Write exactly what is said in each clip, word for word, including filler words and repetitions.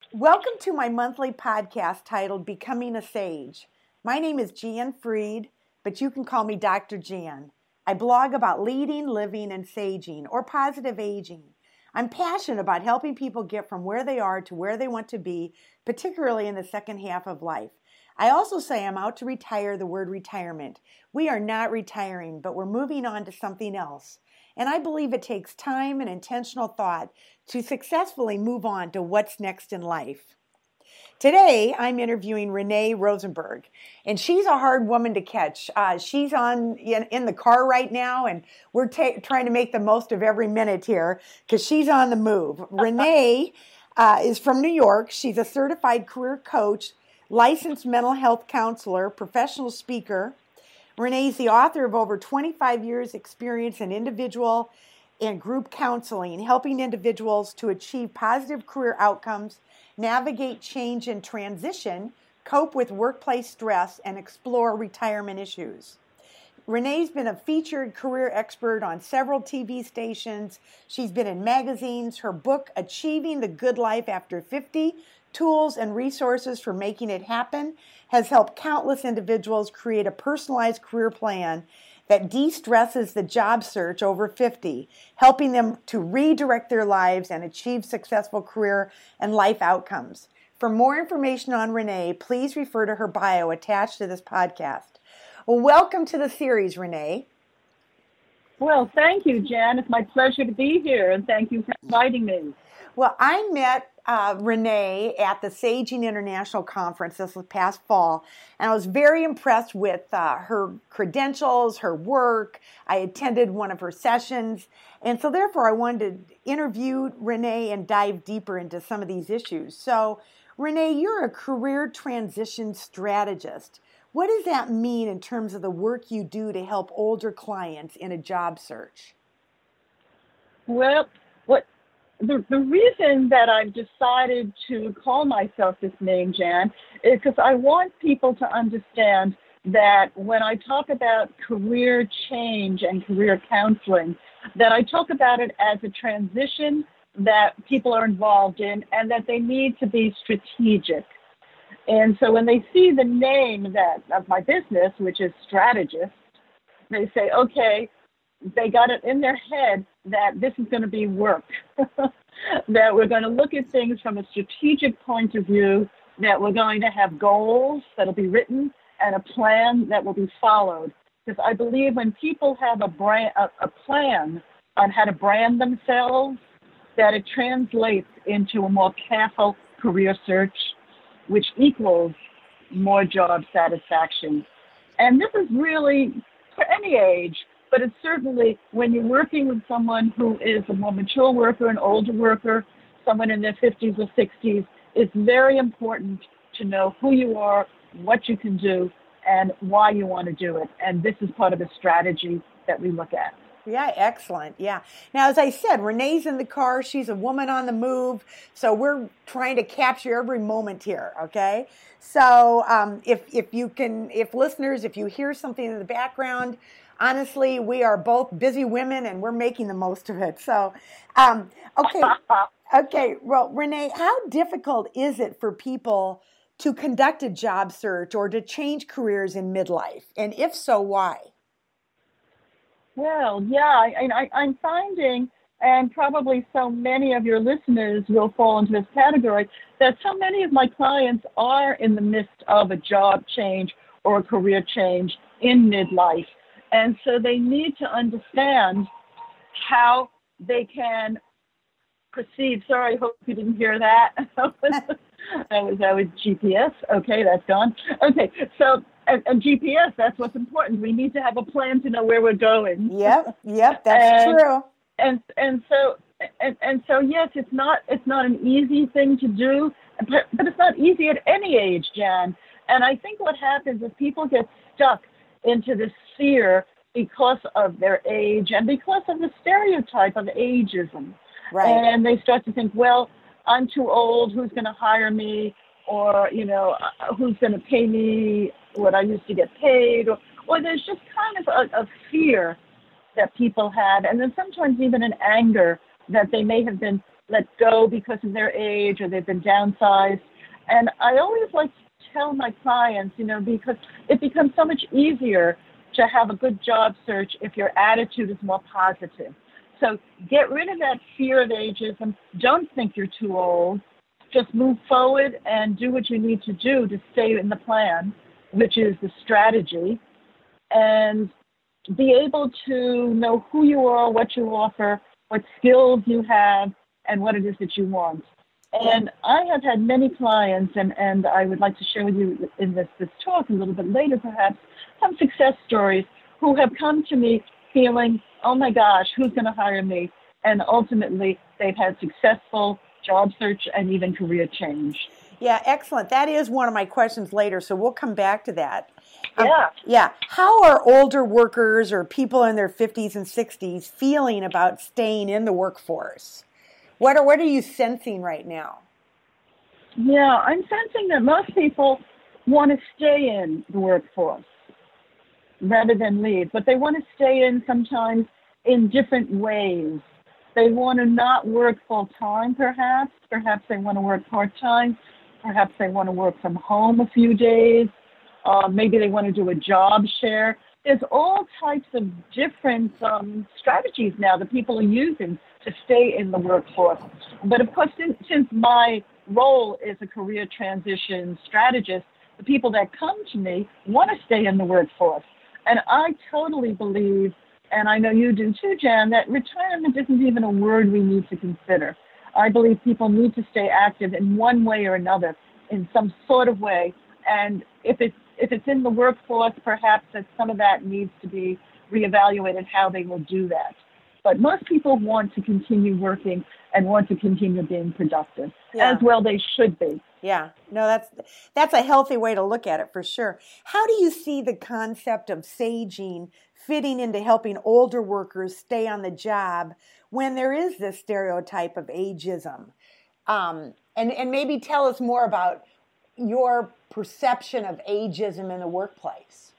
Welcome to my monthly podcast titled Becoming a Sage. My name is Jan Freed, but you can call me Doctor Jan. I blog about leading, living, and saging, or positive aging. I'm passionate about helping people get from where they are to where they want to be, particularly in the second half of life. I also say I'm out to retire the word retirement. We are not retiring, but we're moving on to something else. And I believe it takes time and intentional thought to successfully move on to what's next in life. Today, I'm interviewing Renee Rosenberg, and she's a hard woman to catch. Uh, she's on in, in the car right now, and we're ta- trying to make the most of every minute here because she's on the move. Renee uh, is from New York. She's a certified career coach, licensed mental health counselor, professional speaker. Renee's the author of over twenty-five years experience in individual and group counseling, helping individuals to achieve positive career outcomes, navigate change and transition, cope with workplace stress, and explore retirement issues. Renee's been a featured career expert on several T V stations. She's been in magazines. Her book, Achieving the Good Life After fifty, Tools and Resources for Making It Happen, has helped countless individuals create a personalized career plan that de-stresses the job search over fifty, helping them to redirect their lives and achieve successful career and life outcomes. For more information on Renee, please refer to her bio attached to this podcast. Well, welcome to the series, Renee. Well, thank you, Jan. It's my pleasure to be here, and thank you for inviting me. Well, I met uh, Renee at the Saging International Conference this past fall, and I was very impressed with uh, her credentials, her work. I attended one of her sessions, and so therefore I wanted to interview Renee and dive deeper into some of these issues. So, Renee, you're a career transition strategist. What does that mean in terms of the work you do to help older clients in a job search? Well, what the, the reason that I've decided to call myself this name, Jan, is because I want people to understand that when I talk about career change and career counseling, that I talk about it as a transition that people are involved in and that they need to be strategic. And so when they see the name that of my business, which is strategist, they say, okay, they got it in their head that this is going to be work, that we're going to look at things from a strategic point of view, that we're going to have goals that'll be written and a plan that will be followed. Because I believe when people have a, brand, a, a plan on how to brand themselves, that it translates into a more careful career search, which equals more job satisfaction. And this is really for any age, but it's certainly when you're working with someone who is a more mature worker, an older worker, someone in their fifties or sixties, it's very important to know who you are, what you can do, and why you want to do it. And this is part of the strategy that we look at. Yeah, excellent. Yeah. Now, as I said, Renee's in the car. She's a woman on the move. So we're trying to capture every moment here. Okay. So um, if if you can, if listeners, if you hear something in the background, honestly, we are both busy women and we're making the most of it. So, um, okay. Okay. Well, Renee, how difficult is it for people to conduct a job search or to change careers in midlife? And if so, why? Well, yeah, I, I, I'm finding, and probably so many of your listeners will fall into this category, that so many of my clients are in the midst of a job change or a career change in midlife. And so they need to understand how they can proceed. Sorry, I hope you didn't hear that. that was that was G P S. Okay, that's gone. Okay, so and, and G P S, that's what's important. We need to have a plan to know where we're going. Yep, yep, that's and, true. And and so and, and so yes, it's not it's not an easy thing to do, but but it's not easy at any age, Jan. And I think what happens is people get stuck into this fear because of their age and because of the stereotype of ageism. Right. And they start to think, well, I'm too old. Who's going to hire me? Or, you know, who's going to pay me what I used to get paid? Or, or there's just kind of a, a fear that people have. And then sometimes even an anger that they may have been let go because of their age or they've been downsized. And I always like to tell my clients, you know, because it becomes so much easier to have a good job search if your attitude is more positive. So get rid of that fear of ageism. Don't think you're too old. Just move forward and do what you need to do to stay in the plan, which is the strategy, and be able to know who you are, what you offer, what skills you have, and what it is that you want. And I have had many clients, and, and I would like to share with you in this, this talk a little bit later perhaps, some success stories who have come to me feeling, oh my gosh, who's going to hire me? And ultimately, they've had successful job search and even career change. Yeah, excellent. That is one of my questions later, so we'll come back to that. Um, yeah. Yeah. How are older workers or people in their fifties and sixties feeling about staying in the workforce? What are, what are you sensing right now? Yeah, I'm sensing that most people want to stay in the workforce rather than leave, but they want to stay in sometimes in different ways. They want to not work full-time, perhaps. Perhaps they want to work part-time. Perhaps they want to work from home a few days. Uh, maybe they want to do a job share. There's all types of different um, strategies now that people are using to stay in the workforce. But of course, since, since my role is a career transition strategist, the people that come to me want to stay in the workforce. And I totally believe, and I know you do too, Jan, that retirement isn't even a word we need to consider. I believe people need to stay active in one way or another, in some sort of way. And if it's, if it's in the workforce, perhaps that some of that needs to be reevaluated how they will do that. But most people want to continue working and want to continue being productive, yeah. As well they should be. Yeah, no, that's that's a healthy way to look at it for sure. How do you see the concept of saging fitting into helping older workers stay on the job when there is this stereotype of ageism? Um, and, and maybe tell us more about your perception of ageism in the workplace.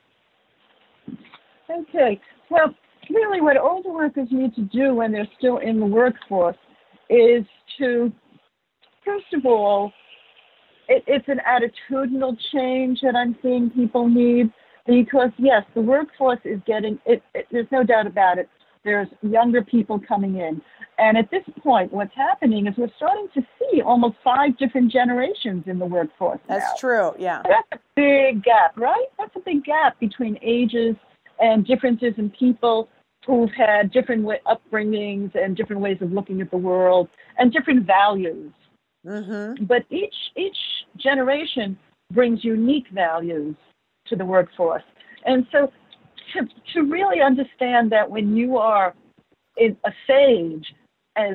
Okay, well, really what older workers need to do when they're still in the workforce is to, first of all, it, it's an attitudinal change that I'm seeing people need, because yes, the workforce is getting, it, it, there's no doubt about it, there's younger people coming in. And at this point, what's happening is we're starting to see almost five different generations in the workforce now. That's true, yeah. That's a big gap, right? That's a big gap between ages and differences in people who've had different way, upbringings and different ways of looking at the world and different values. Mm-hmm. But each each generation brings unique values to the workforce. And so to, to really understand that when you are in a sage, as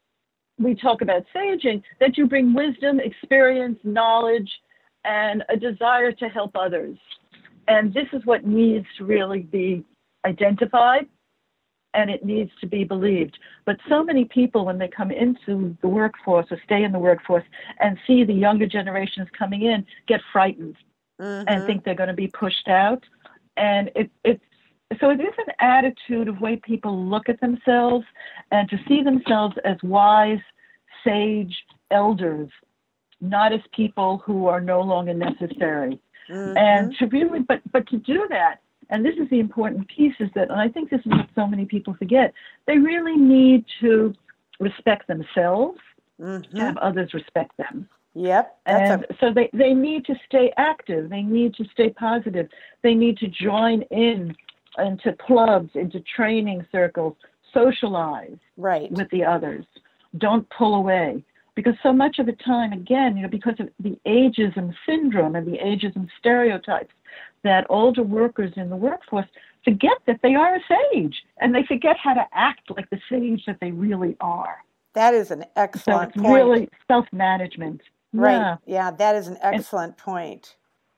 we talk about saging, that you bring wisdom, experience, knowledge, and a desire to help others. And this is what needs to really be identified, and it needs to be believed. But so many people, when they come into the workforce or stay in the workforce and see the younger generations coming in, get frightened mm-hmm. and think they're going to be pushed out. And it, it's so it is an attitude of way people look at themselves, and to see themselves as wise, sage elders, not as people who are no longer necessary. Mm-hmm. And to really, but but to do that, and this is the important piece, is that, and I think this is what so many people forget, they really need to respect themselves, mm-hmm. to have others respect them. Yep. And a... so they, they need to stay active. They need to stay positive. They need to join in into clubs, into training circles, socialize right. with the others. Don't pull away. Because so much of the time, again, you know, because of the ageism syndrome and the ageism stereotypes, that older workers in the workforce forget that they are a sage, and they forget how to act like the sage that they really are. That is an excellent so it's point. Really self-management. Right. Yeah. yeah, that is an excellent and, point.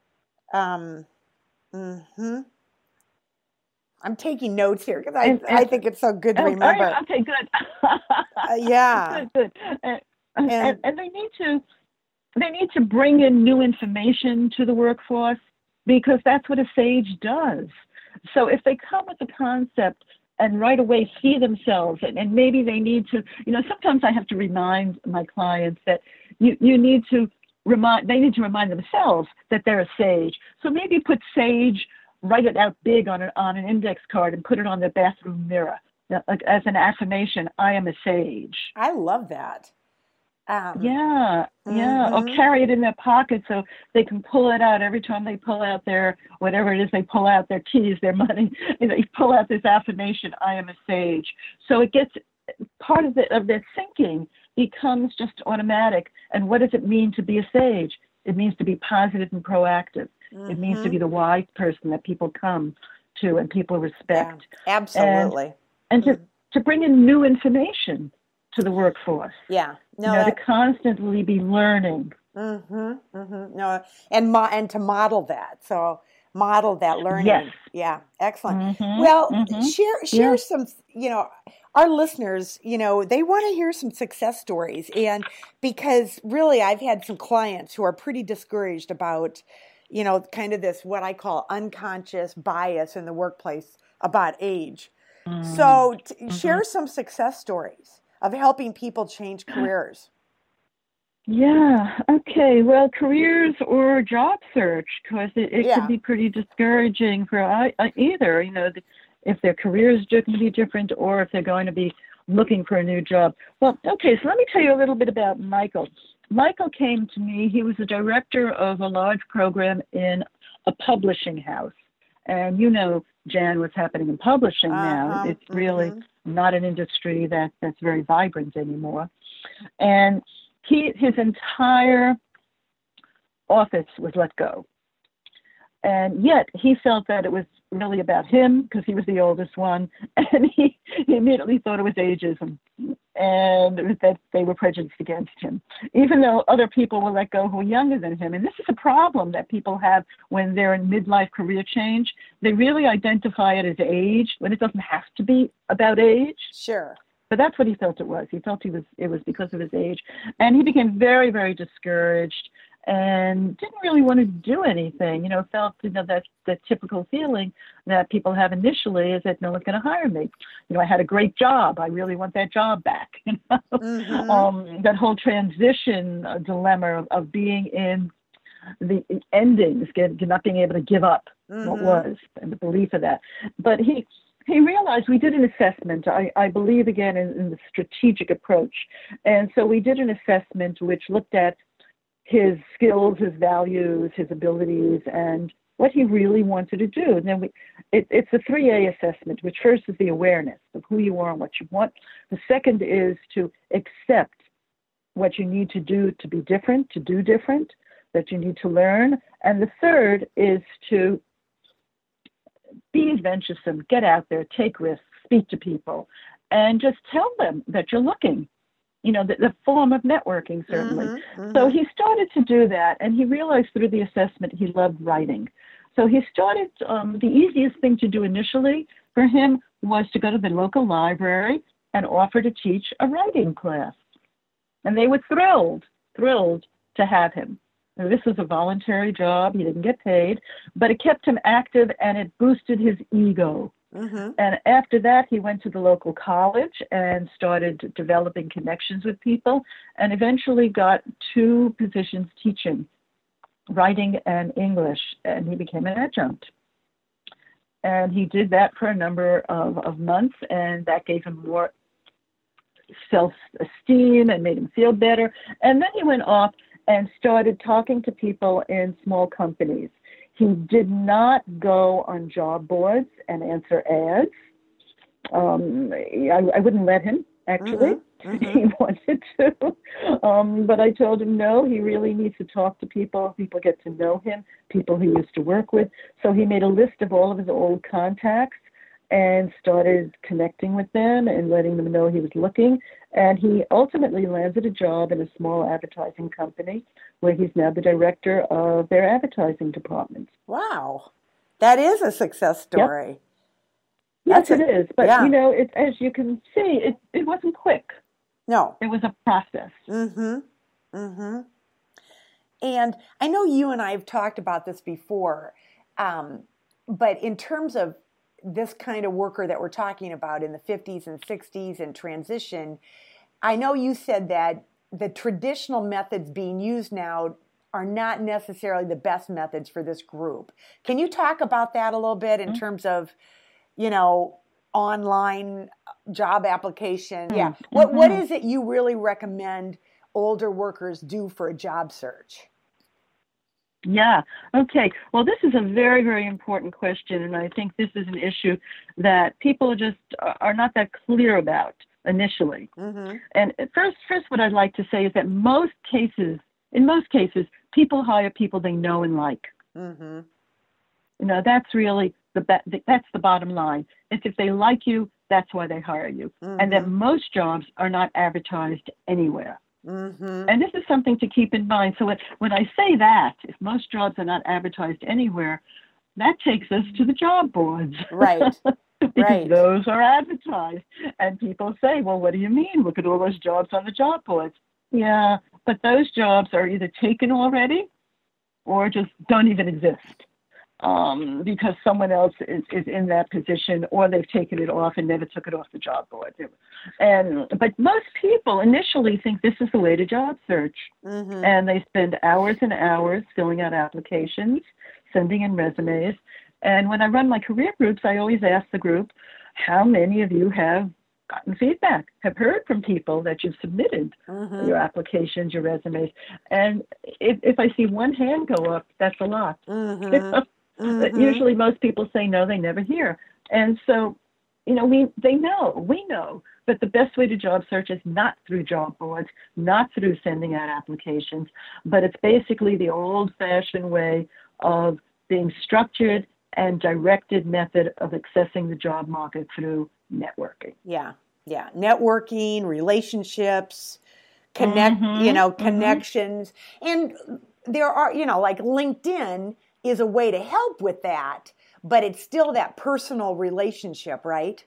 Um, mm-hmm. I'm taking notes here because I, and, and, I think it's so good to oh, remember. Right, okay, good. uh, yeah. Good, good. And, and, and, and they need to they need to bring in new information to the workforce, because that's what a sage does. So if they come with the concept and right away see themselves. And, and maybe they need to, you know, sometimes I have to remind my clients that you, you need to remind, they need to remind themselves that they're a sage. So maybe put sage, write it out big on an, on an index card and put it on their bathroom mirror, like as an affirmation, I am a sage. I love that. Um, yeah, yeah. mm-hmm. Or carry it in their pocket so they can pull it out every time they pull out their, whatever it is they pull out, their keys, their money. They pull out this affirmation, I am a sage. So it gets, part of, the, of their thinking becomes just automatic. And what does it mean to be a sage? It means to be positive and proactive. Mm-hmm. It means to be the wise person that people come to and people respect. Yeah, absolutely. And, and to, mm-hmm. to bring in new information to the workforce. Yeah. No, you know, that, to constantly be learning. Mm-hmm, mm-hmm. No, and mo- and to model that. So model that learning. Yes. Yeah. Excellent. Mm-hmm, well, mm-hmm. share share yeah. some, you know, our listeners, you know, they want to hear some success stories. And because really I've had some clients who are pretty discouraged about, you know, kind of this, what I call unconscious bias in the workplace about age. Mm-hmm. So t- mm-hmm. share some success stories of helping people change careers. Yeah. Okay. Well, careers or job search, because it, it yeah. can be pretty discouraging for I, I, either, you know, the, if their career is going to be different or if they're going to be looking for a new job. Well, okay. So let me tell you a little bit about Michael. Michael came to me. He was the director of a large program in a publishing house. And you know, Jan, what's happening in publishing uh-huh. now. It's really mm-hmm. not an industry that, that's very vibrant anymore. And he, his entire office was let go. And yet he felt that it was really about him because he was the oldest one. And he, he immediately thought it was ageism and that they were prejudiced against him, even though other people were let go who were younger than him. And this is a problem that people have when they're in midlife career change. They really identify it as age when it doesn't have to be about age. Sure. But that's what he felt it was. He felt he was it was because of his age. And he became very, very discouraged and didn't really want to do anything, you know, felt, you know, that, that typical feeling that people have initially is that no one's going to hire me. You know, I had a great job. I really want that job back. You know? Mm-hmm. um, that whole transition uh, dilemma of, of being in the endings, get, not being able to give up mm-hmm. what was, and the belief of that. But he he realized we did an assessment. I, I believe, again, in, in the strategic approach. And so we did an assessment which looked at his skills, his values, his abilities, and what he really wanted to do. And then we, it, it's a three A assessment, which first is the awareness of who you are and what you want. The second is to accept what you need to do to be different, to do different, that you need to learn. And the third is to be adventuresome, get out there, take risks, speak to people, and just tell them that you're looking. You know, the, the form of networking, certainly. Mm-hmm, mm-hmm. So he started to do that, and he realized through the assessment he loved writing. So he started, um, the easiest thing to do initially for him was to go to the local library and offer to teach a writing class. And they were thrilled, thrilled to have him. Now, this was a voluntary job. He didn't get paid, but it kept him active, and it boosted his ego. Mm-hmm. And after that, he went to the local college and started developing connections with people and eventually got two positions teaching, writing and English, and he became an adjunct. And he did that for a number of, of months, and that gave him more self-esteem and made him feel better. And then he went off and started talking to people in small companies. He did not go on job boards and answer ads. Um, I, I wouldn't let him, actually. Mm-hmm. Mm-hmm. He wanted to. Um, but I told him, no, he really needs to talk to people. People get to know him, people he used to work with. So he made a list of all of his old contacts and started connecting with them and letting them know he was looking. And he ultimately landed a job in a small advertising company where he's now the director of their advertising department. Wow. That is a success story. Yep. Yes, That's it a, is. But, yeah. you know, it, as you can see, it, it wasn't quick. No. It was a process. Mm-hmm. Mm-hmm. And I know you and I have talked about this before, um, but in terms of this kind of worker that we're talking about in the fifties and sixties and transition, I know you said that the traditional methods being used now are not necessarily the best methods for this group. Can you talk about that a little bit in terms of, you know, online job application? Yeah. Mm-hmm. What What is it you really recommend older workers do for a job search? Yeah. Okay. Well, this is a very, very important question, and I think this is an issue that people just are not that clear about initially. Mm-hmm. And first, first, what I'd like to say is that most cases, in most cases, people hire people they know and like. Mm-hmm. You know, that's really the be- that's the bottom line. It's if they like you, that's why they hire you, mm-hmm. and that most jobs are not advertised anywhere. Mm-hmm. And this is something to keep in mind. So when, when I say that, if most jobs are not advertised anywhere, that takes us to the job boards. Right. Because right. those are advertised. And people say, well, what do you mean? Look at all those jobs on the job boards. Yeah, but those jobs are either taken already or just don't even exist. Um, because someone else is, is in that position, or they've taken it off and never took it off the job board. And but most people initially think this is the way to job search, mm-hmm. and they spend hours and hours filling out applications, sending in resumes. And when I run my career groups, I always ask the group, how many of you have gotten feedback, have heard from people that you've submitted mm-hmm. your applications, your resumes? And if, if I see one hand go up, that's a lot. Mm-hmm. Mm-hmm. Usually most people say no, they never hear. And so, you know, we they know, we know that the best way to job search is not through job boards, not through sending out applications, but it's basically the old-fashioned way of being structured and directed method of accessing the job market through networking. Yeah, yeah. Networking, relationships, connect, mm-hmm. you know, connections. Mm-hmm. And there are, you know, like LinkedIn is a way to help with that, but it's still that personal relationship, right?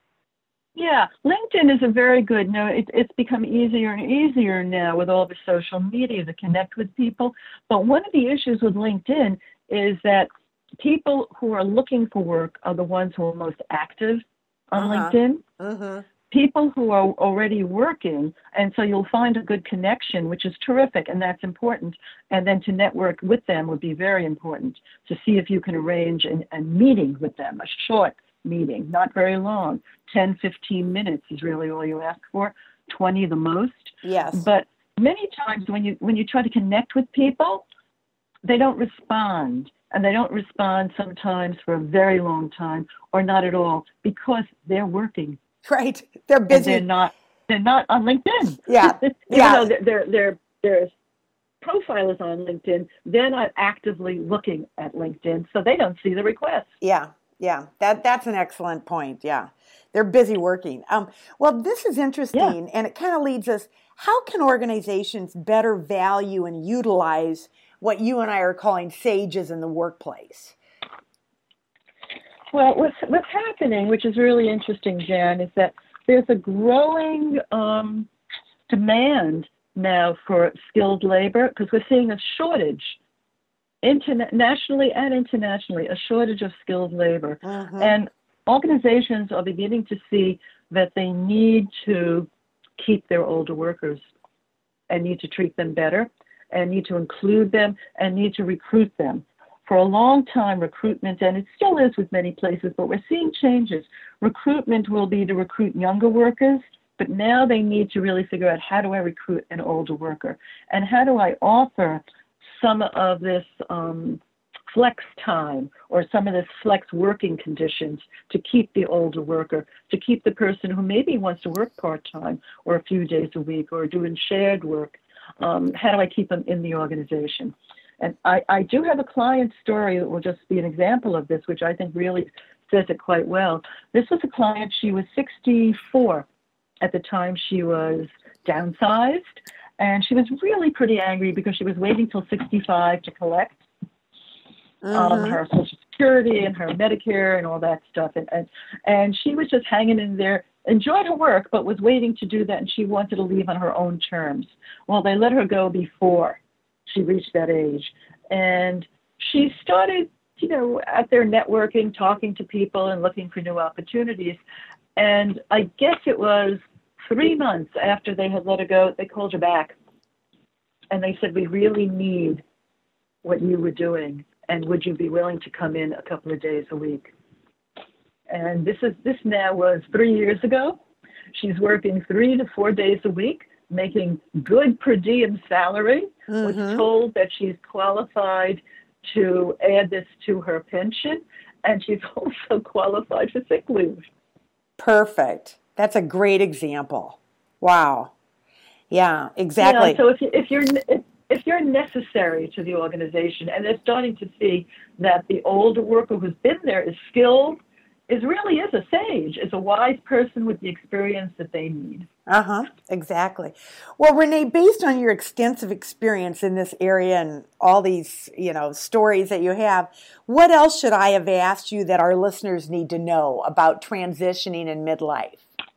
Yeah, LinkedIn is a very good, no, it, it's become easier and easier now with all the social media to connect with people. But one of the issues with LinkedIn is that people who are looking for work are the ones who are most active on uh-huh. LinkedIn. Mm-hmm. People who are already working, and so you'll find a good connection, which is terrific, and that's important. And then to network with them would be very important, to see if you can arrange an, a meeting with them, a short meeting, not very long. ten, fifteen minutes is really all you ask for, twenty the most. Yes. But many times when you when you try to connect with people, they don't respond. And they don't respond sometimes for a very long time or not at all because they're working. Right. They're busy. And they're not they're not on LinkedIn. Yeah. Even yeah. though their their their their profile is on LinkedIn, they're not actively looking at LinkedIn, so they don't see the requests. Yeah. Yeah. That that's an excellent point. Yeah. They're busy working. Um, well, this is interesting, yeah. and it kind of leads us, how can organizations better value and utilize what you and I are calling sages in the workplace? Well, what's, what's happening, which is really interesting, Jan, is that there's a growing um, demand now for skilled labor because we're seeing a shortage, interna- nationally and internationally, a shortage of skilled labor. Mm-hmm. And organizations are beginning to see that they need to keep their older workers and need to treat them better and need to include them and need to recruit them. For a long time, recruitment, and it still is with many places, but we're seeing changes. Recruitment will be to recruit younger workers, but now they need to really figure out, how do I recruit an older worker? And how do I offer some of this um, flex time or some of this flex working conditions to keep the older worker, to keep the person who maybe wants to work part-time or a few days a week or doing shared work. Um, how do I keep them in the organization? And I, I do have a client story that will just be an example of this, which I think really says it quite well. This was a client, she was sixty-four at the time she was downsized, and she was really pretty angry because she was waiting till sixty-five to collect mm-hmm. um, her Social Security and her Medicare and all that stuff. And, and, and she was just hanging in there, enjoyed her work, but was waiting to do that, and she wanted to leave on her own terms. Well, they let her go before she reached that age. And she started you know, out there networking, talking to people and looking for new opportunities. And I guess it was three months after they had let her go, they called her back. And they said, we really need what you were doing. And would you be willing to come in a couple of days a week? And this is this now was three years ago. She's working three to four days a week, making good per diem salary. Mm-hmm. Was told that she's qualified to add this to her pension, and she's also qualified for sick leave. Perfect. That's a great example. Wow. Yeah, exactly. Yeah, so if, you, if you're if, if you're necessary to the organization, and they're starting to see that the older worker who's been there is skilled, is really is a sage, is a wise person with the experience that they need. Uh-huh, exactly. Well, Renee, based on your extensive experience in this area and all these, you know, stories that you have, what else should I have asked you that our listeners need to know about transitioning in midlife?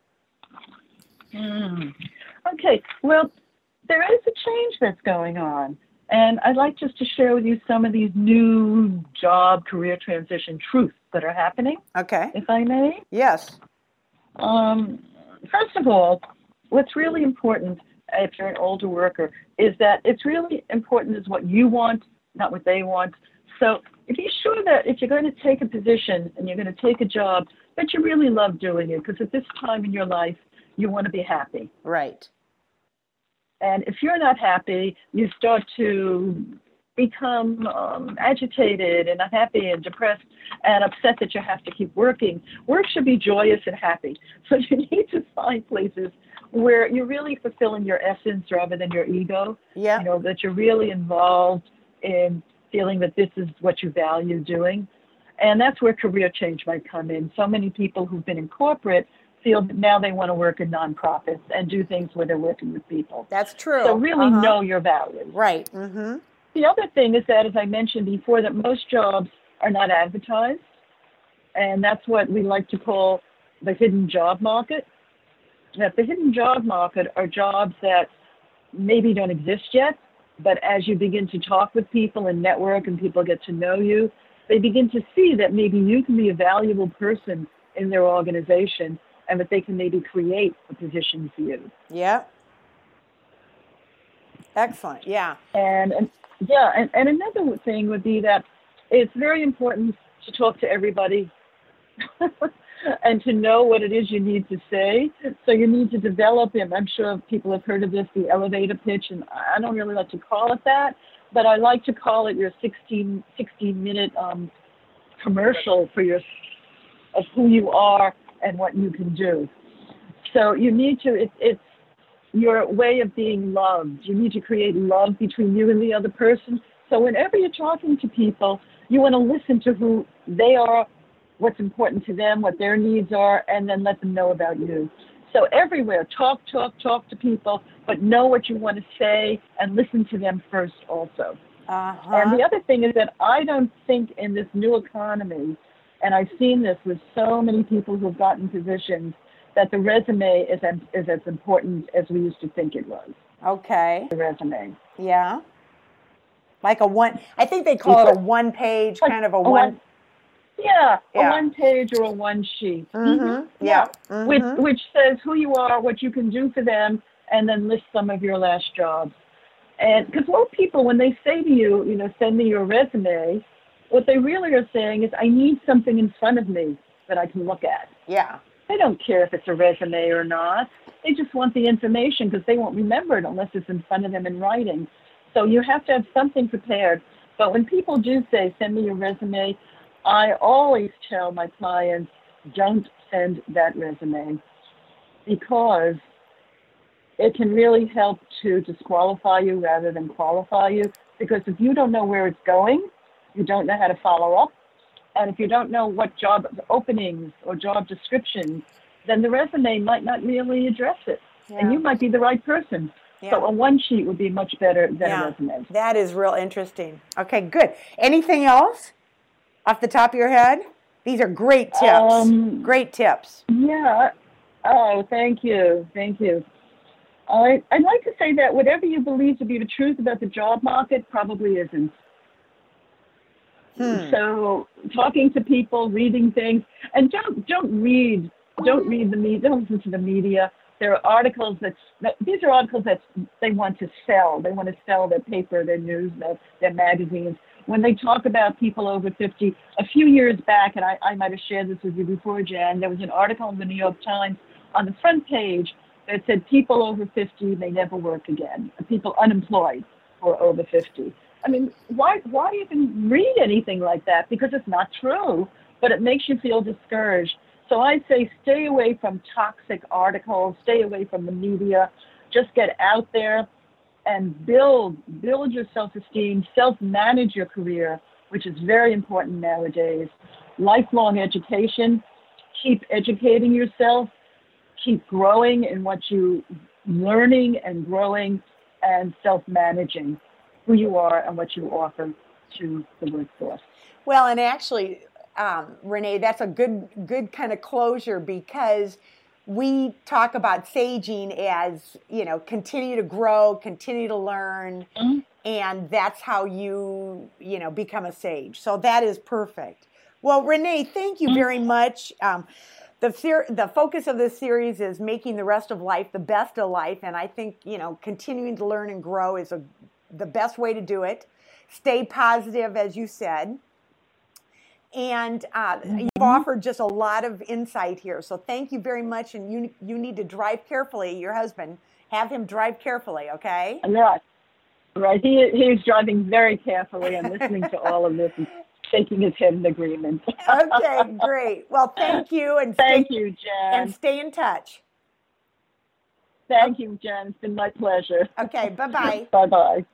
Mm. Okay, well, there is a change that's going on. And I'd like just to share with you some of these new job career transition truths that are happening. Okay. If I may? Yes. Um, first of all, what's really important if you're an older worker is that it's really important is what you want, not what they want. So if you're sure that if you're going to take a position and you're going to take a job, that you really love doing it, because at this time in your life, you want to be happy. Right. And if you're not happy, you start to become um, agitated and unhappy and depressed and upset that you have to keep working. Work should be joyous and happy. So you need to find places where you're really fulfilling your essence rather than your ego. Yeah. You know, that you're really involved in feeling that this is what you value doing. And that's where career change might come in. So many people who've been in corporate feel that now they want to work in nonprofits and do things where they're working with people. That's true. So really uh-huh. know your values. Right. Mm-hmm. The other thing is that, as I mentioned before, that most jobs are not advertised. And that's what we like to call the hidden job market. That the hidden job market are jobs that maybe don't exist yet, but as you begin to talk with people and network and people get to know you, they begin to see that maybe you can be a valuable person in their organization and that they can maybe create a position for you. Yeah. Excellent. Yeah. And, and yeah, and, and another thing would be that it's very important to talk to everybody and to know what it is you need to say. So you need to develop them. I'm sure people have heard of this, the elevator pitch, and I don't really like to call it that, but I like to call it your sixteen, sixteen minute um, commercial for your of who you are and what you can do. So you need to, it, it's your way of being loved. You need to create love between you and the other person. So whenever you're talking to people, you want to listen to who they are, what's important to them, what their needs are, and then let them know about you. So everywhere, talk, talk, talk to people, but know what you want to say and listen to them first also. Uh-huh. And the other thing is that I don't think in this new economy, and I've seen this with so many people who've gotten positions, that the resume is as, is as important as we used to think it was. Okay. The resume. Yeah. Like a one, I think they call it a one page, like kind of a, a one. one yeah, yeah, a one page or a one sheet. Mm-hmm. Mm-hmm. Yeah. yeah. Mm-hmm. Which, which says who you are, what you can do for them, and then list some of your last jobs. And because most people, when they say to you, you know, send me your resume, what they really are saying is, I need something in front of me that I can look at. Yeah. They don't care if it's a resume or not. They just want the information because they won't remember it unless it's in front of them in writing. So you have to have something prepared. But when people do say, send me your resume, I always tell my clients, don't send that resume, because it can really help to disqualify you rather than qualify you. Because if you don't know where it's going, you don't know how to follow up. And if you don't know what job openings or job descriptions, then the resume might not really address it. Yeah. And you might be the right person. Yeah. So a one sheet would be much better than yeah. a resume. That is real interesting. Okay, good. Anything else off the top of your head? These are great tips. Um, great tips. Yeah. Oh, thank you. Thank you. I, I'd like to say that whatever you believe to be the truth about the job market probably isn't. Hmm. So talking to people, reading things, and don't don't read don't read the media, don't listen to the media. There are articles that, that these are articles that they want to sell. They want to sell their paper, their news, their, their magazines. When they talk about people over fifty, a few years back, and I, I might have shared this with you before, Jan, there was an article in the New York Times on the front page that said people over fifty may never work again, people unemployed or over fifty. I mean, why why even read anything like that? Because it's not true, but it makes you feel discouraged. So I say stay away from toxic articles, stay away from the media, just get out there and build build your self-esteem, self-manage your career, which is very important nowadays. Lifelong education, keep educating yourself, keep growing in what you learning and growing and self-managing who you are and what you offer to the workforce. Well, and actually, um, Renee, that's a good good kind of closure, because we talk about saging as, you know, continue to grow, continue to learn, mm-hmm. and that's how you, you know, become a sage. So that is perfect. Well, Renee, thank you very much. Um, the ser- the focus of this series is making the rest of life the best of life, and I think, you know, continuing to learn and grow is a the best way to do it. Stay positive, as you said. And uh, mm-hmm. you've offered just a lot of insight here. So thank you very much. And you you need to drive carefully. Your husband, have him drive carefully, okay? Right. Right. He, he's driving very carefully and listening to all of this and taking his head in agreement. Okay, great. Well, thank you. And thank stay, you, Jan. And stay in touch. Thank you, Jen. It's been my pleasure. Okay, bye-bye. Bye-bye.